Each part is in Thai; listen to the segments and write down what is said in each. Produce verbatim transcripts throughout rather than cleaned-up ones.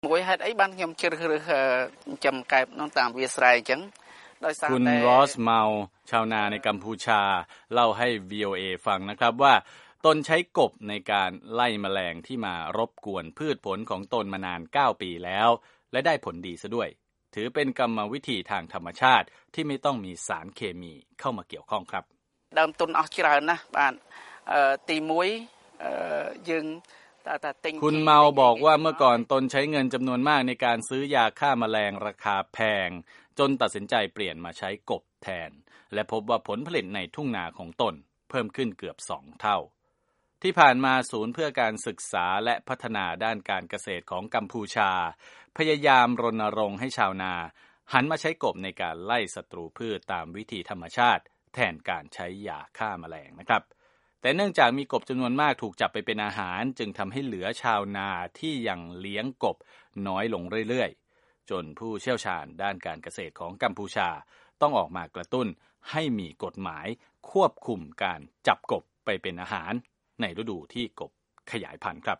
មួយហេតុអីបានខ្ញុំជ្រើសរើសចំកែបនោះតាមវាស្រែអញ្ចឹងដោយសារតែคุณรอสเมาชาวนาในกัมพูชาเล่าให้ วี โอ เอ ฟังนะครับว่าตนใช้กบในการไล่แมลงที่มารบกวนพืชผลของตนมานานเก้าปีแล้วและได้ผลดีซะด้วยถือเป็นกรรมวิธีทางธรรมชาติที่ไม่ต้องมีสารเคมีเข้ามาเกี่ยวข้องครับដើមទុនអស់ច្រើនណាស់បាទអឺទីមួយអឺយើងคุณเมาบอกว่าเมื่อก่อนตนใช้เงินจำนวนมากในการซื้อยาฆ่าแมลงราคาแพงจนตัดสินใจเปลี่ยนมาใช้กบแทนและพบว่าผลผลิตในทุ่งนาของตนเพิ่มขึ้นเกือบสองเท่าที่ผ่านมาศูนย์เพื่อการศึกษาและพัฒนาด้านการเกษตรของกัมพูชาพยายามรณรงค์ให้ชาวนาหันมาใช้กบในการไล่ศัตรูพืชตามวิธีธรรมชาติแทนการใช้ยาฆ่าแมลงนะครับแต่เนื่องจากมีกบจำนวนมากถูกจับไปเป็นอาหารจึงทำให้เหลือชาวนาที่ยังเลี้ยงกบน้อยลงเรื่อยๆจนผู้เชี่ยวชาญด้านการเกษตรของกัมพูชาต้องออกมากระตุ้นให้มีกฎหมายควบคุมการจับกบไปเป็นอาหารในฤดูที่กบขยายพันธุ์ครับ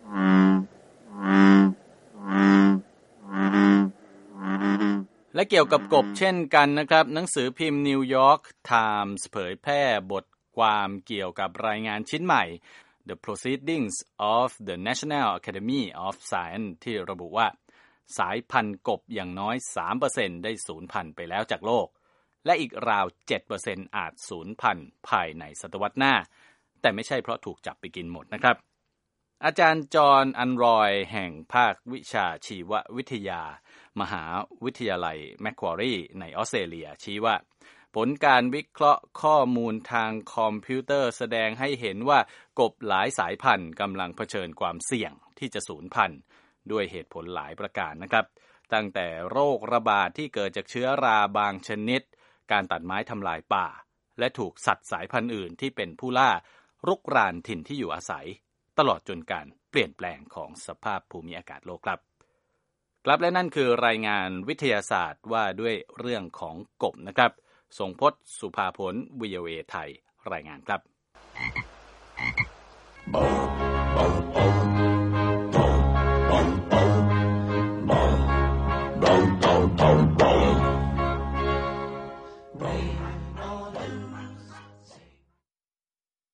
และเกี่ยวกับกบเช่นกันนะครับหนังสือพิมพ์ New York Times เผยแพร่บทความเกี่ยวกับรายงานชิ้นใหม่ The Proceedings of the National Academy of Science ที่ระบุว่าสายพันธุ์กบอย่างน้อย สามเปอร์เซ็นต์ ได้สูญพันธุ์ไปแล้วจากโลกและอีกราว เจ็ดเปอร์เซ็นต์ อาจสูญพันธุ์ภายในศตวรรษหน้าแต่ไม่ใช่เพราะถูกจับไปกินหมดนะครับอาจารย์จอห์นอันรอยแห่งภาควิชาชีววิทยามหาวิทยาลัยแมคควอรีในออสเตรเลียชี้ว่าผลการวิเคราะห์ข้อมูลทางคอมพิวเตอร์แสดงให้เห็นว่ากบหลายสายพันธุ์กำลังเผชิญความเสี่ยงที่จะสูญพันธุ์ด้วยเหตุผลหลายประการนะครับตั้งแต่โรคระบาดที่เกิดจากเชื้อราบางชนิดการตัดไม้ทำลายป่าและถูกสัตว์สายพันธุ์อื่นที่เป็นผู้ล่ารุกรานถิ่นที่อยู่อาศัยตลอดจนการเปลี่ยนแปลงของสภาพภูมิอากาศโลกครับครับและนั่นคือรายงานวิทยาศาสตร์ว่าด้วยเรื่องของกบนะครับทรงพจน์สุภาผล วี โอ เอ ไทยรายงานครับ